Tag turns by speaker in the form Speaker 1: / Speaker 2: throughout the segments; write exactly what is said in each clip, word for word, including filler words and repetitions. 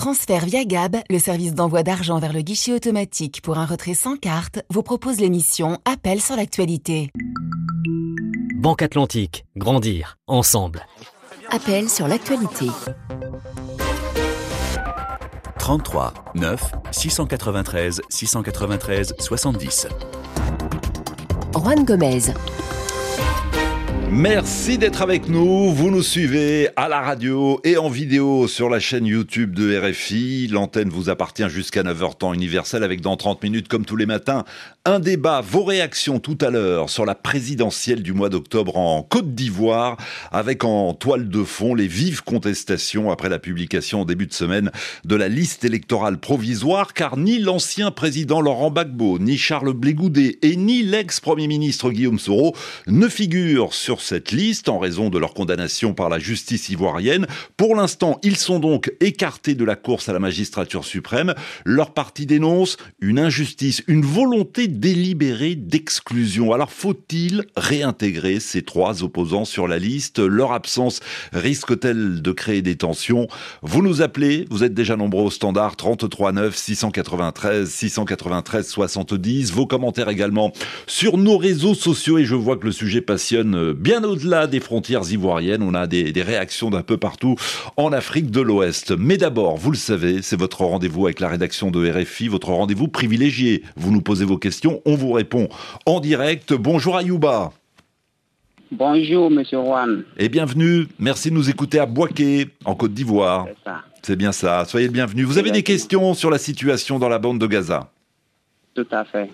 Speaker 1: Transfert via Gab, le service d'envoi d'argent vers le guichet automatique pour un retrait sans carte, vous propose l'émission Appel sur l'actualité.
Speaker 2: Banque Atlantique, grandir, ensemble.
Speaker 1: Appel sur l'actualité.
Speaker 3: trente-trois neuf six cent quatre-vingt-treize six cent quatre-vingt-treize soixante-dix.
Speaker 1: Juan Gomez.
Speaker 4: Merci d'être avec nous. Vous nous suivez à la radio et en vidéo sur la chaîne YouTube de R F I. L'antenne vous appartient jusqu'à neuf heures temps universel avec dans trente minutes, comme tous les matins, un débat. Vos réactions tout à l'heure sur la présidentielle du mois d'octobre en Côte d'Ivoire, avec en toile de fond les vives contestations après la publication au début de semaine de la liste électorale provisoire, car ni l'ancien président Laurent Gbagbo, ni Charles Blé Goudet et ni l'ex-premier ministre Guillaume Soro ne figurent sur cette liste en raison de leur condamnation par la justice ivoirienne. Pour l'instant, ils sont donc écartés de la course à la magistrature suprême. Leur parti dénonce une injustice, une volonté délibérée d'exclusion. Alors faut-il réintégrer ces trois opposants sur la liste ? Leur absence risque-t-elle de créer des tensions ? Vous nous appelez, vous êtes déjà nombreux au standard trente-trois neuf six cent quatre-vingt-treize six cent quatre-vingt-treize soixante-dix. Vos commentaires également sur nos réseaux sociaux, et je vois que le sujet passionne bien au-delà des frontières ivoiriennes. On a des, des réactions d'un peu partout en Afrique de l'Ouest. Mais d'abord, vous le savez, c'est votre rendez-vous avec la rédaction de R F I, votre rendez-vous privilégié. Vous nous posez vos questions, on vous répond en direct. Bonjour Ayouba.
Speaker 5: Bonjour Monsieur Juan.
Speaker 4: Et bienvenue. Merci de nous écouter à Bouaké, en Côte d'Ivoire.
Speaker 5: C'est ça.
Speaker 4: C'est bien ça. Soyez le bienvenu. Vous avez des questions sur la situation dans la bande de Gaza ?
Speaker 5: Tout à fait.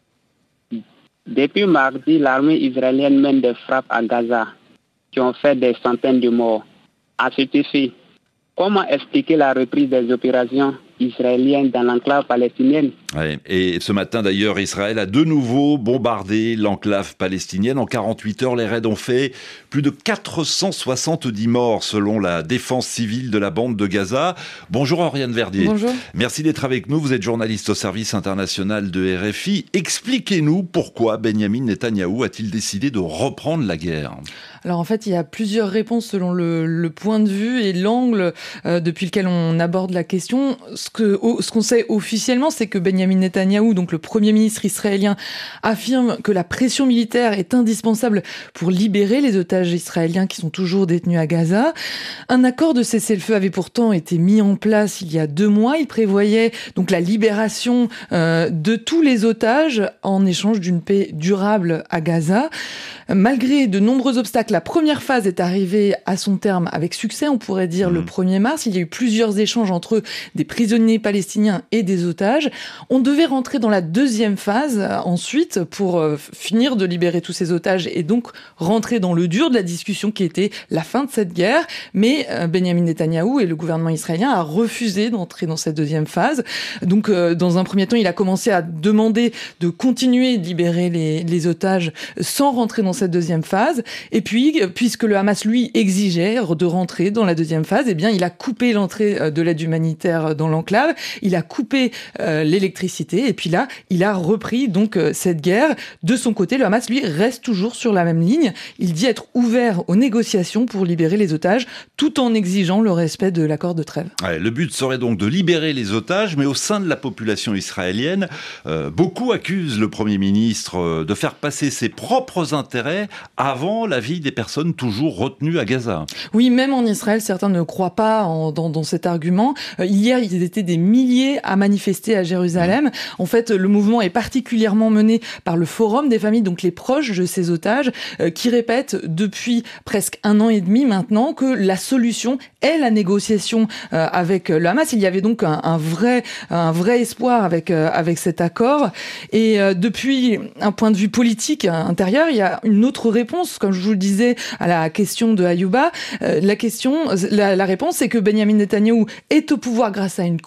Speaker 5: Depuis mardi, l'armée israélienne mène des frappes à Gaza qui ont fait des centaines de morts. À cet effet, comment expliquer la reprise des opérations israéliennes dans l'enclave palestinienne ?
Speaker 4: Ouais. Et ce matin d'ailleurs, Israël a de nouveau bombardé l'enclave palestinienne. En quarante-huit heures, les raids ont fait plus de quatre cent soixante-dix morts selon la défense civile de la bande de Gaza. Bonjour Oriane Verdier.
Speaker 6: Bonjour.
Speaker 4: Merci d'être avec nous. Vous êtes journaliste au service international de R F I. Expliquez-nous pourquoi Benyamin Netanyahou a-t-il décidé de reprendre la guerre ?
Speaker 6: Alors en fait, il y a plusieurs réponses selon le, le point de vue et l'angle euh, depuis lequel on aborde la question. Ce que, au, ce qu'on sait officiellement, c'est que Benyamin Netanyahou, donc le Premier ministre israélien, affirme que la pression militaire est indispensable pour libérer les otages israéliens qui sont toujours détenus à Gaza. Un accord de cessez-le-feu avait pourtant été mis en place il y a deux mois. Il prévoyait donc la libération euh, de tous les otages en échange d'une paix durable à Gaza. Malgré de nombreux obstacles, la première phase est arrivée à son terme avec succès, on pourrait dire, mmh. le premier mars. Il y a eu plusieurs échanges entre des prisonniers palestiniens et des otages. On devait rentrer dans la deuxième phase ensuite pour euh, finir de libérer tous ces otages et donc rentrer dans le dur de la discussion qui était la fin de cette guerre. Mais euh, Benyamin Netanyahou et le gouvernement israélien a refusé d'entrer dans cette deuxième phase. Donc euh, dans un premier temps, il a commencé à demander de continuer de libérer les, les otages sans rentrer dans cette deuxième phase. Et puis, puisque le Hamas, lui, exigeait de rentrer dans la deuxième phase, eh bien, il a coupé l'entrée de l'aide humanitaire dans l'enclave, il a coupé euh, l'électricité, et puis là, il a repris donc euh, cette guerre. De son côté, le Hamas, lui, reste toujours sur la même ligne. Il dit être ouvert aux négociations pour libérer les otages, tout en exigeant le respect de l'accord de trêve.
Speaker 4: Ouais, le but serait donc de libérer les otages, mais au sein de la population israélienne, euh, beaucoup accusent le Premier ministre euh, de faire passer ses propres intérêts avant la vie des personnes toujours retenues à Gaza.
Speaker 6: Oui, même en Israël, certains ne croient pas en, dans, dans cet argument. Euh, hier, ils étaient des milliers à manifester à Jérusalem. Mmh. En fait, le mouvement est particulièrement mené par le Forum des familles, donc les proches de ces otages, euh, qui répètent depuis presque un an et demi maintenant que la solution est la négociation euh, avec le Hamas. Il y avait donc un, un vrai, un vrai espoir avec euh, avec cet accord. Et euh, depuis un point de vue politique intérieur, il y a une autre réponse, comme je vous le disais, à la question de Ayouba. Euh, la question, la, la réponse, c'est que Benyamin Netanyahou est au pouvoir grâce à une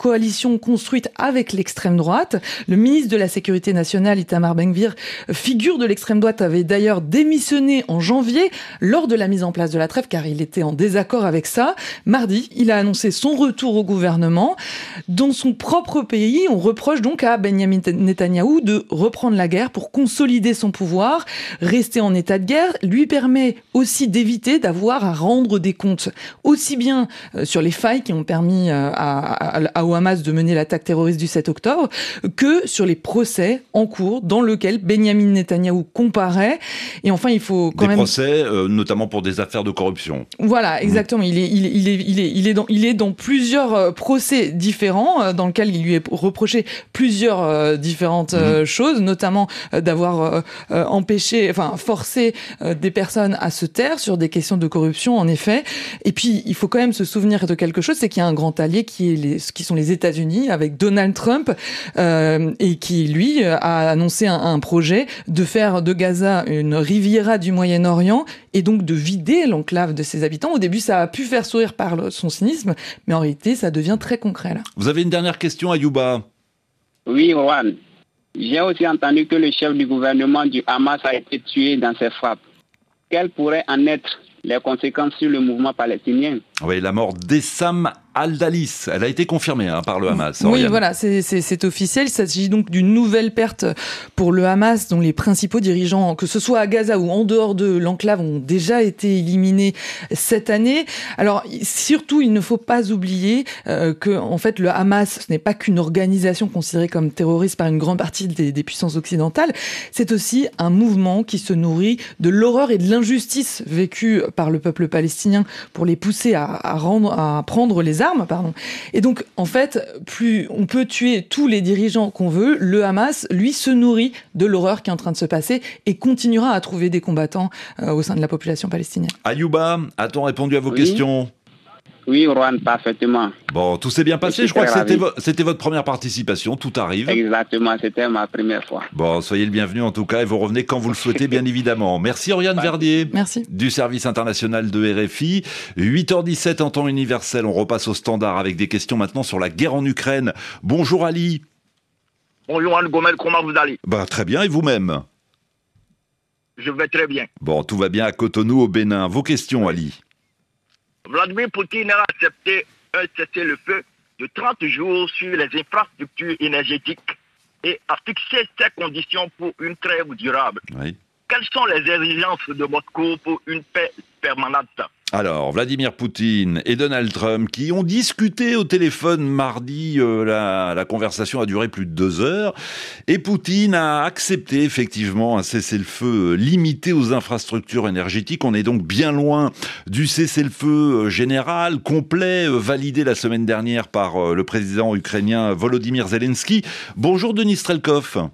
Speaker 6: coalition construite avec l'extrême droite. Le ministre de la Sécurité nationale, Itamar Ben-Gvir, figure de l'extrême droite, avait d'ailleurs démissionné en janvier lors de la mise en place de la trêve, car il était en désaccord avec ça. Mardi, il a annoncé son retour au gouvernement. Dans son propre pays, on reproche donc à Benyamin Netanyahou de reprendre la guerre pour consolider son pouvoir. Rester en état de guerre lui permet aussi d'éviter d'avoir à rendre des comptes, aussi bien sur les failles qui ont permis à, à, à, au Hamas de mener l'attaque terroriste du sept octobre, que sur les procès en cours dans lequel Benyamin Netanyahou comparaît. Et enfin, il faut quand
Speaker 4: des
Speaker 6: même...
Speaker 4: Des procès, euh, notamment pour des affaires de corruption.
Speaker 6: Voilà, exactement. Mmh. Il est, il est, il est, il est, il est dans, il est dans plusieurs procès différents, dans lesquels il lui est reproché plusieurs euh, différentes euh, mmh. choses, notamment euh, d'avoir euh, empêché, enfin forcé euh, des personnes à se taire sur des questions de corruption, en effet. Et puis, il faut quand même se souvenir de quelque chose, c'est qu'il y a un grand allié qui est les, qui sont les États-Unis, avec Donald Trump, euh, et qui lui a annoncé un, un projet de faire de Gaza une Riviera du Moyen-Orient et donc de vider l'enclave de ses habitants. Au début, ça a pu faire sourire par le, son cynisme, mais en réalité, ça devient très concret là.
Speaker 4: Vous avez une dernière question, Ayouba?
Speaker 5: Oui, Juan. J'ai aussi entendu que le chef du gouvernement du Hamas a été tué dans ses frappes. Quelles pourraient en être les conséquences sur le mouvement palestinien?
Speaker 4: Oui, la mort d'Essam Al-Dalis, elle a été confirmée hein, par le Hamas.
Speaker 6: Oui,
Speaker 4: Oriane.
Speaker 6: voilà, c'est, c'est, c'est officiel. Il s'agit donc d'une nouvelle perte pour le Hamas, dont les principaux dirigeants, que ce soit à Gaza ou en dehors de l'enclave, ont déjà été éliminés cette année. Alors, surtout, il ne faut pas oublier euh, que, en fait, le Hamas, ce n'est pas qu'une organisation considérée comme terroriste par une grande partie des, des puissances occidentales. C'est aussi un mouvement qui se nourrit de l'horreur et de l'injustice vécue par le peuple palestinien pour les pousser à, à rendre, à prendre les armes, pardon. Et donc, en fait, plus on peut tuer tous les dirigeants qu'on veut, le Hamas, lui, se nourrit de l'horreur qui est en train de se passer et continuera à trouver des combattants euh, au sein de la population palestinienne.
Speaker 4: Ayouba, a-t-on répondu à vos
Speaker 5: oui.
Speaker 4: questions?
Speaker 5: Oui, Juan, parfaitement.
Speaker 4: Bon, tout s'est bien passé. Je, je crois que c'était, vo- c'était votre première participation. Tout arrive.
Speaker 5: Exactement, c'était ma première fois.
Speaker 4: Bon, soyez le bienvenu en tout cas et vous revenez quand vous le souhaitez, bien évidemment. Merci Oriane Verdier.
Speaker 6: Merci.
Speaker 4: Du service international de R F I. huit heures dix-sept en temps universel. On repasse au standard avec des questions maintenant sur la guerre en Ukraine. Bonjour Ali.
Speaker 7: Bonjour Anne Gomel, comment vous allez?
Speaker 4: Bah, très bien, et vous-même?
Speaker 7: Je vais très bien.
Speaker 4: Bon, tout va bien à Cotonou, au Bénin. Vos questions, Ali?
Speaker 7: Vladimir Poutine a accepté un cessez-le-feu de trente jours sur les infrastructures énergétiques et a fixé ses conditions pour une trêve durable.
Speaker 4: Oui.
Speaker 7: Quelles sont les exigences de Moscou pour une paix permanente?
Speaker 4: Alors, Vladimir Poutine et Donald Trump qui ont discuté au téléphone mardi, euh, la, la conversation a duré plus de deux heures, et Poutine a accepté effectivement un cessez-le-feu limité aux infrastructures énergétiques. On est donc bien loin du cessez-le-feu général, complet, validé la semaine dernière par le président ukrainien Volodymyr Zelensky. Bonjour Denis Strelkov.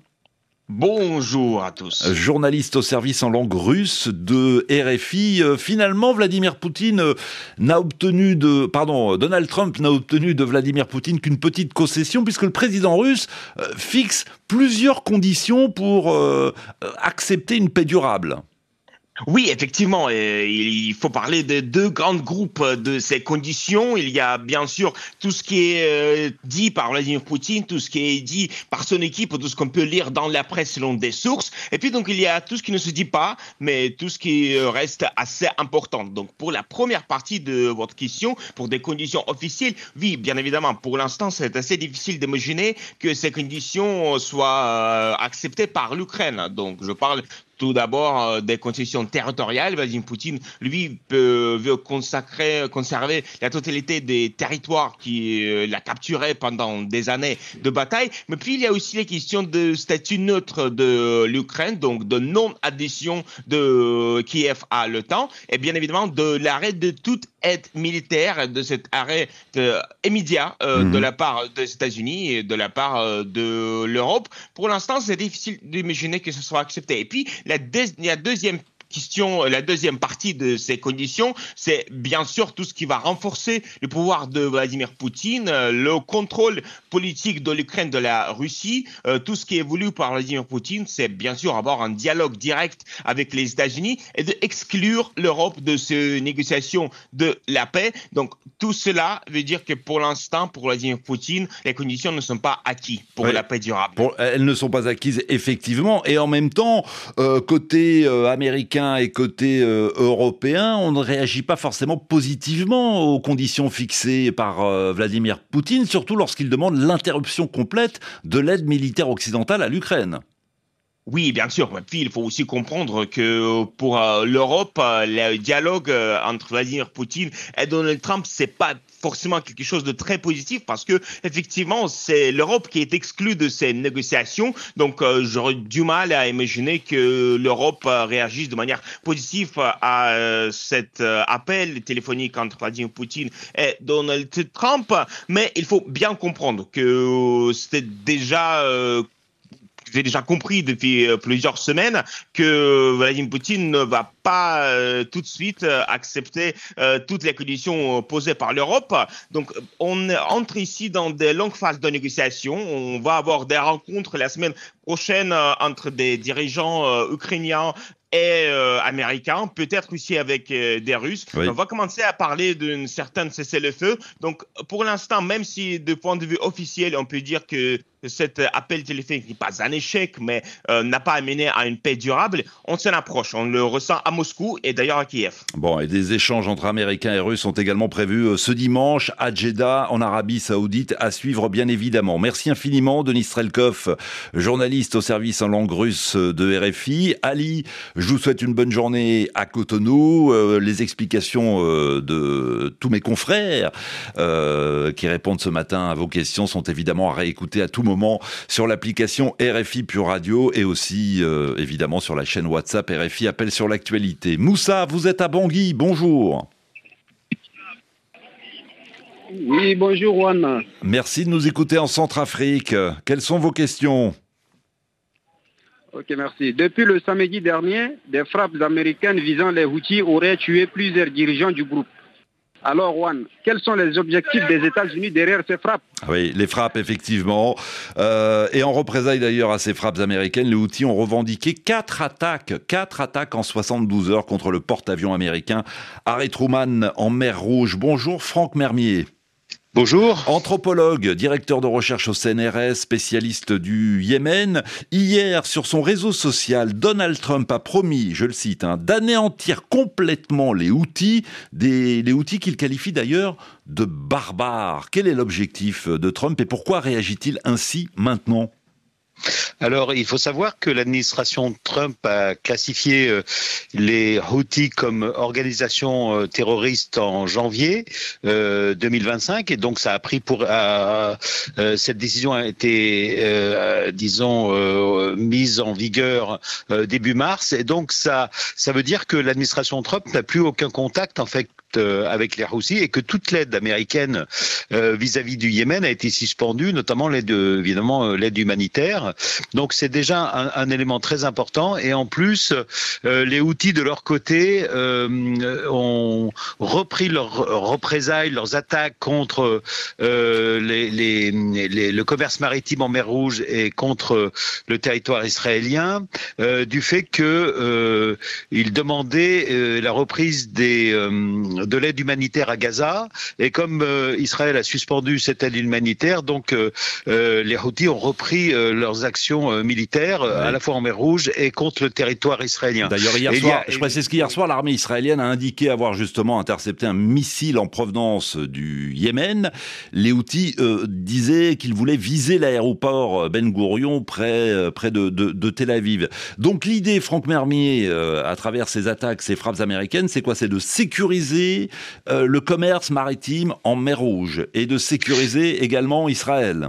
Speaker 8: Bonjour à tous.
Speaker 4: Journaliste au service en langue russe de R F I. Euh, finalement, Vladimir Poutine euh, n'a obtenu de, pardon, Donald Trump n'a obtenu de Vladimir Poutine qu'une petite concession puisque le président russe euh, fixe plusieurs conditions pour euh, accepter une paix durable.
Speaker 8: Oui, effectivement, il faut parler de deux grands groupes de ces conditions. Il y a bien sûr tout ce qui est dit par Vladimir Poutine, tout ce qui est dit par son équipe, tout ce qu'on peut lire dans la presse selon des sources. Et puis donc il y a tout ce qui ne se dit pas, mais tout ce qui reste assez important. Donc pour la première partie de votre question, pour des conditions officielles, oui, bien évidemment, pour l'instant c'est assez difficile d'imaginer que ces conditions soient acceptées par l'Ukraine. Donc je parle tout d'abord euh, des concessions territoriales. Vladimir Poutine, lui, peut, veut consacrer, conserver la totalité des territoires qu'il euh, a capturés pendant des années de bataille. Mais puis, il y a aussi les questions de statut neutre de l'Ukraine, donc de non-adhésion de Kiev à l'OTAN, et bien évidemment de l'arrêt de toute aide militaire, de cet arrêt euh, immédiat euh, mmh. de la part des États-Unis et de la part euh, de l'Europe. Pour l'instant, c'est difficile d'imaginer que ce soit accepté. Et puis, la, deux, la deuxième question, la deuxième partie de ces conditions, c'est bien sûr tout ce qui va renforcer le pouvoir de Vladimir Poutine, le contrôle politique de l'Ukraine, de la Russie, euh, tout ce qui est voulu par Vladimir Poutine, c'est bien sûr avoir un dialogue direct avec les États-Unis et de exclure l'Europe de ces négociations de la paix. Donc tout cela veut dire que pour l'instant, pour Vladimir Poutine, les conditions ne sont pas acquises pour oui. la paix durable.
Speaker 4: Pour, elles ne sont pas acquises effectivement, et en même temps, euh, côté euh, américain et côté euh, européen, on ne réagit pas forcément positivement aux conditions fixées par euh, Vladimir Poutine, surtout lorsqu'il demande l'interruption complète de l'aide militaire occidentale à l'Ukraine.
Speaker 8: Oui, bien sûr. Et puis, il faut aussi comprendre que pour euh, l'Europe, euh, le dialogue euh, entre Vladimir Poutine et Donald Trump, c'est pas forcément quelque chose de très positif parce que effectivement, c'est l'Europe qui est exclue de ces négociations. Donc, euh, j'aurais du mal à imaginer que l'Europe euh, réagisse de manière positive à euh, cet euh, appel téléphonique entre Vladimir Poutine et Donald Trump. Mais il faut bien comprendre que euh, c'était déjà euh, J'ai déjà compris depuis plusieurs semaines que Vladimir Poutine ne va pas euh, tout de suite euh, accepter euh, toutes les conditions posées par l'Europe. Donc, on entre ici dans des longues phases de négociation. On va avoir des rencontres la semaine prochaine euh, entre des dirigeants euh, ukrainiens et euh, américains, peut-être aussi avec euh, des Russes. Oui. On va commencer à parler d'une certaine cessez-le-feu. Donc, pour l'instant, même si de point de vue officiel, on peut dire que cet appel téléphonique n'est pas un échec, mais euh, n'a pas amené à une paix durable, on s'en approche. On le ressent à Moscou et d'ailleurs à Kiev.
Speaker 4: Bon, et des échanges entre Américains et Russes sont également prévus ce dimanche à Jeddah, en Arabie Saoudite, à suivre bien évidemment. Merci infiniment, Denis Strelkov, journaliste au service en langue russe de R F I. Ali, je vous souhaite une bonne journée à Cotonou. Euh, les explications euh, de tous mes confrères euh, qui répondent ce matin à vos questions sont évidemment à réécouter à tout moment sur l'application R F I Pure Radio et aussi euh, évidemment sur la chaîne WhatsApp R F I Appel sur l'actualité. Moussa, vous êtes à Bangui, bonjour.
Speaker 5: Oui, bonjour Juan.
Speaker 4: Merci de nous écouter en Centrafrique. Quelles sont vos questions ?
Speaker 5: Ok, merci. Depuis le samedi dernier, des frappes américaines visant les Houthis auraient tué plusieurs dirigeants du groupe. Alors, Juan, quels sont les objectifs des États-Unis derrière ces frappes ?
Speaker 4: Oui, les frappes, effectivement. Euh, et en représailles d'ailleurs à ces frappes américaines, les Houthis ont revendiqué quatre attaques, quatre attaques en soixante-douze heures contre le porte-avions américain Harry Truman en mer Rouge. Bonjour Franck Mermier.
Speaker 9: Bonjour.
Speaker 4: Anthropologue, directeur de recherche au C N R S, spécialiste du Yémen. Hier, sur son réseau social, Donald Trump a promis, je le cite, hein, d'anéantir complètement les Houthis, des, les Houthis qu'il qualifie d'ailleurs de barbares. Quel est l'objectif de Trump et pourquoi réagit-il ainsi maintenant ?
Speaker 9: Alors, il faut savoir que l'administration Trump a classifié euh, les Houthis comme organisation euh, terroriste en janvier euh, deux mille vingt-cinq, et donc ça a pris pour euh, euh, cette décision a été, euh, disons, euh, mise en vigueur euh, début mars, et donc ça, ça veut dire que l'administration Trump n'a plus aucun contact en fait avec les Houthis et que toute l'aide américaine euh, vis-à-vis du Yémen a été suspendue, notamment l'aide, évidemment, l'aide humanitaire. Donc c'est déjà un, un élément très important. Et en plus, euh, les Houthis de leur côté euh, ont repris leurs représailles, leurs attaques contre euh, les, les, les, le commerce maritime en mer Rouge et contre le territoire israélien, euh, du fait que euh, ils demandaient euh, la reprise des euh, de l'aide humanitaire à Gaza, et comme euh, Israël a suspendu cette aide humanitaire, donc euh, euh, les Houthis ont repris euh, leurs actions euh, militaires, ouais. à la fois en mer Rouge et contre le territoire israélien.
Speaker 4: D'ailleurs, hier et soir, a... je précise qu'hier soir, l'armée israélienne a indiqué avoir justement intercepté un missile en provenance du Yémen. Les Houthis euh, disaient qu'ils voulaient viser l'aéroport Ben Gourion près, euh, près de, de, de Tel Aviv. Donc l'idée, Franck Mermier, euh, à travers ces attaques, ces frappes américaines, c'est quoi ? C'est de sécuriser Euh, le commerce maritime en mer Rouge et de sécuriser également Israël.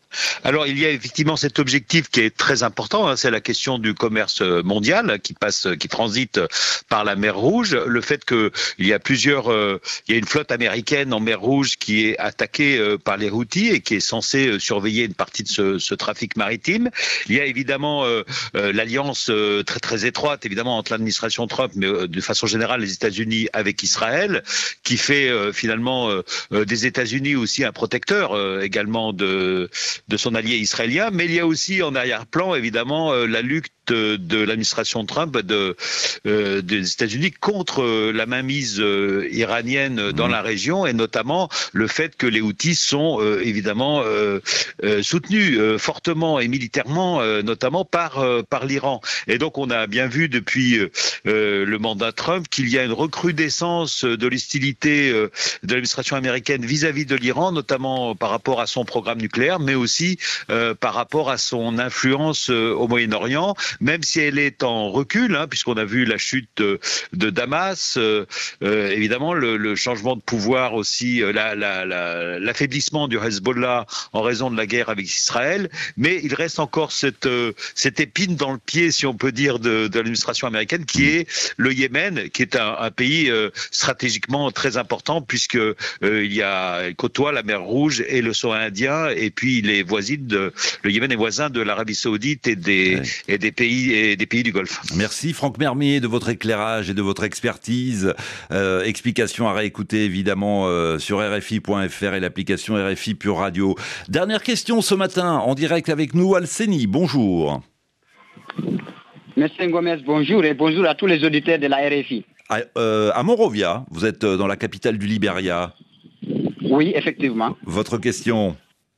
Speaker 9: Alors, il y a effectivement cet objectif qui est très important, hein, c'est la question du commerce mondial qui passe, qui transite par la mer Rouge. Le fait que il y a plusieurs, euh, il y a une flotte américaine en mer Rouge qui est attaquée euh, par les Houthis et qui est censée euh, surveiller une partie de ce, ce trafic maritime. Il y a évidemment euh, euh, l'alliance euh, très très étroite, évidemment, entre l'administration Trump, mais euh, de façon générale les États-Unis avec Israël, qui fait euh, finalement euh, euh, des États-Unis aussi un protecteur euh, également de de son allié israélien, mais il y a aussi en arrière-plan évidemment euh, la lutte de, de l'administration Trump de, euh, des États-Unis contre euh, la mainmise euh, iranienne dans mmh. la région, et notamment le fait que les Houthis sont euh, évidemment euh, euh, soutenus euh, fortement et militairement, euh, notamment par euh, par l'Iran. Et donc on a bien vu depuis euh, le mandat Trump qu'il y a une recrudescence de l'hostilité euh, de l'administration américaine vis-à-vis de l'Iran, notamment par rapport à son programme nucléaire, mais aussi euh, par rapport à son influence euh, au Moyen-Orient, même si elle est en recul, hein, puisqu'on a vu la chute de, de Damas, euh, euh, évidemment le, le changement de pouvoir aussi, euh, la, la, la, l'affaiblissement du Hezbollah en raison de la guerre avec Israël, mais il reste encore cette, euh, cette épine dans le pied, si on peut dire, de, de l'administration américaine, qui est le Yémen, qui est un, un pays euh, stratégiquement très important, puisque euh, il y a il côtoie la mer Rouge et l'océan Indien, et puis il est voisine de, le Yémen est voisin de l'Arabie Saoudite et des, ouais. et des pays et des pays du Golfe.
Speaker 4: Merci Franck Mermier de votre éclairage et de votre expertise. Euh, explication à réécouter évidemment euh, sur R F I point F R et l'application R F I Pure Radio. Dernière question ce matin en direct avec nous, Alceni. Bonjour.
Speaker 10: Monsieur Gomez, bonjour et bonjour à tous les auditeurs de la R F I.
Speaker 4: À, euh, à Monrovia, vous êtes dans la capitale du Libéria.
Speaker 10: Oui, effectivement.
Speaker 4: Votre question?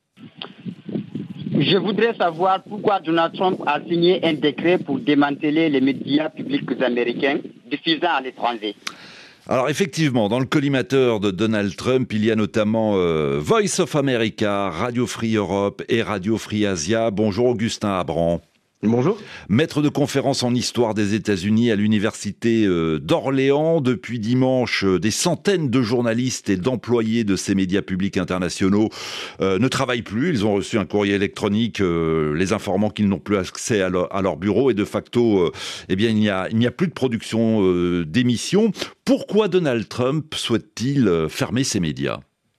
Speaker 10: Je voudrais savoir pourquoi Donald Trump a signé un décret pour démanteler les médias publics américains diffusant à l'étranger.
Speaker 4: Alors effectivement, dans le collimateur de Donald Trump, il y a notamment euh, Voice of America, Radio Free Europe et Radio Free Asia. Bonjour Augustin Abran.
Speaker 11: Bonjour.
Speaker 4: Maître de conférence en histoire des États-Unis à l'université d'Orléans. Depuis dimanche, des centaines de journalistes et d'employés de ces médias publics internationaux euh, ne travaillent plus. Ils ont reçu un courrier électronique euh, les informant qu'ils n'ont plus accès à leur, à leur bureau et de facto, euh, eh bien, il n'y a, il n'y a plus de production euh, d'émissions. Pourquoi Donald Trump souhaite-t-il fermer ces médias ?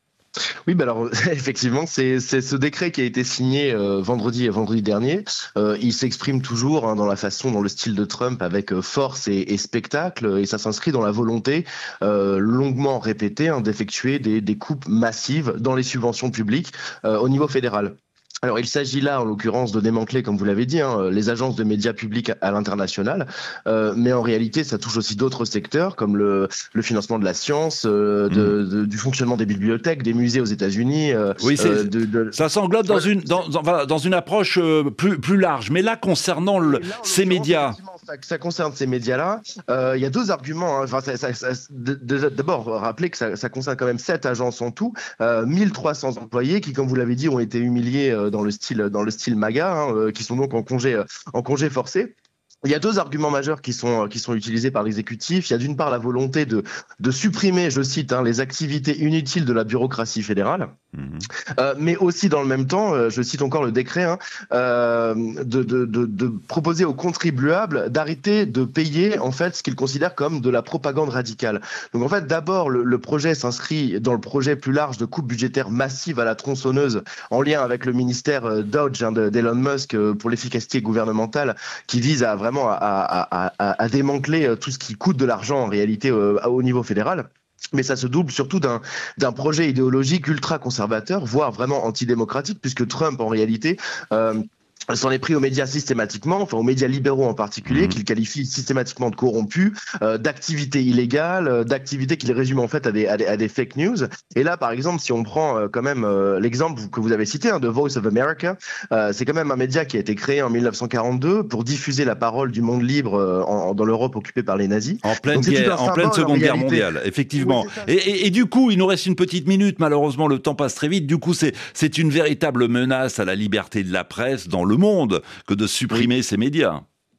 Speaker 11: Oui, bah alors effectivement, c'est c'est ce décret qui a été signé euh, vendredi et vendredi dernier. Euh, il s'exprime toujours hein, dans la façon, dans le style de Trump, avec euh, force et, et spectacle, et ça s'inscrit dans la volonté euh, longuement répétée hein, d'effectuer des, des coupes massives dans les subventions publiques euh, au niveau fédéral. Alors, il s'agit là, en l'occurrence, de démanteler, comme vous l'avez dit, hein, les agences de médias publics à l'international. Euh, mais en réalité, ça touche aussi d'autres secteurs, comme le, le financement de la science, euh, de, de, du fonctionnement des bibliothèques, des musées aux États-Unis. Euh,
Speaker 4: oui, c'est,
Speaker 11: euh, de, de...
Speaker 4: ça s'englobe dans une dans, dans, dans une approche euh, plus plus large. Mais là, concernant le, là, ces médias.
Speaker 11: Ça, ça concerne ces médias-là. Euh, il y a deux arguments. Hein. Enfin, ça, ça, ça, d'abord, rappeler que ça, ça concerne quand même sept agences en tout, euh, mille trois cents employés qui, comme vous l'avez dit, ont été humiliés euh, dans le style dans le style MAGA, hein, euh, qui sont donc en congé euh, en congé forcé. Il y a deux arguments majeurs qui sont qui sont utilisés par l'exécutif. Il y a d'une part la volonté de de supprimer, je cite, hein, les activités inutiles de la bureaucratie fédérale, mmh. euh, mais aussi dans le même temps, euh, je cite encore le décret, hein, euh, de, de de de proposer aux contribuables d'arrêter de payer en fait ce qu'ils considèrent comme de la propagande radicale. Donc en fait, d'abord le, le projet s'inscrit dans le projet plus large de coupe budgétaire massive à la tronçonneuse en lien avec le ministère Dodge hein, d'Elon Musk pour l'efficacité gouvernementale, qui vise à vraiment À, à, à, à démanteler tout ce qui coûte de l'argent en réalité au, au niveau fédéral. Mais ça se double surtout d'un, d'un projet idéologique ultra-conservateur, voire vraiment antidémocratique, puisque Trump, en réalité, euh, s'en est pris aux médias systématiquement, enfin aux médias libéraux en particulier, mmh. qu'il qualifie systématiquement de corrompus, euh, d'activités illégales, euh, d'activités qu'il résume en fait à des, à des, à des fake news. Et là, par exemple, si on prend euh, quand même euh, l'exemple que vous avez cité, hein, de Voice of America, euh, c'est quand même un média qui a été créé en dix-neuf cent quarante-deux pour diffuser la parole du monde libre euh, en, dans l'Europe occupée par les nazis.
Speaker 4: En pleine, guerre, en pleine Seconde Guerre mondiale, effectivement. Oui, et, et, et du coup, il nous reste une petite minute, malheureusement le temps passe très vite. Du coup, c'est, c'est une véritable menace à la liberté de la presse dans le monde que de supprimer oui. ces médias.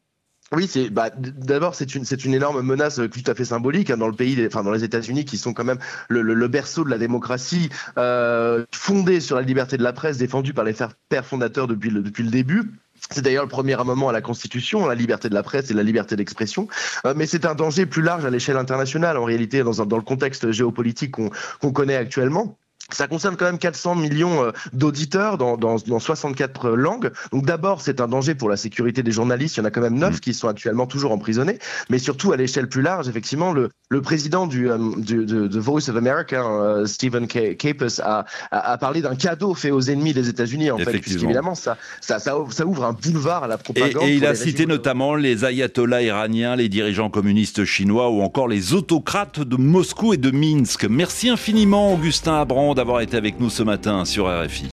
Speaker 11: Oui, c'est bah, d'abord c'est une c'est une énorme menace tout à fait symbolique hein, dans le pays, enfin dans les États-Unis qui sont quand même le, le, le berceau de la démocratie, euh, fondée sur la liberté de la presse, défendue par les pères fondateurs depuis le depuis le début. C'est d'ailleurs le premier amendement à la Constitution, la liberté de la presse et la liberté d'expression. Euh, mais c'est un danger plus large à l'échelle internationale, en réalité, dans, un, dans le contexte géopolitique qu'on qu'on connaît actuellement. Ça concerne quand même quatre cents millions d'auditeurs dans, dans, dans soixante-quatre langues. Donc d'abord, c'est un danger pour la sécurité des journalistes. Il y en a quand même neuf qui sont actuellement toujours emprisonnés. Mais surtout, à l'échelle plus large, effectivement, le, le président du, du, de, de Voice of America, uh, Stephen Capus, a, a, a parlé d'un cadeau fait aux ennemis des États-Unis, en fait, puisqu'évidemment, ça, ça, ça, ça ouvre un boulevard à la propagande.
Speaker 4: Et, et il a cité notamment les ayatollahs iraniens, les dirigeants communistes chinois ou encore les autocrates de Moscou et de Minsk. Merci infiniment, Augustin Abrand, d'avoir été avec nous ce matin sur R F I.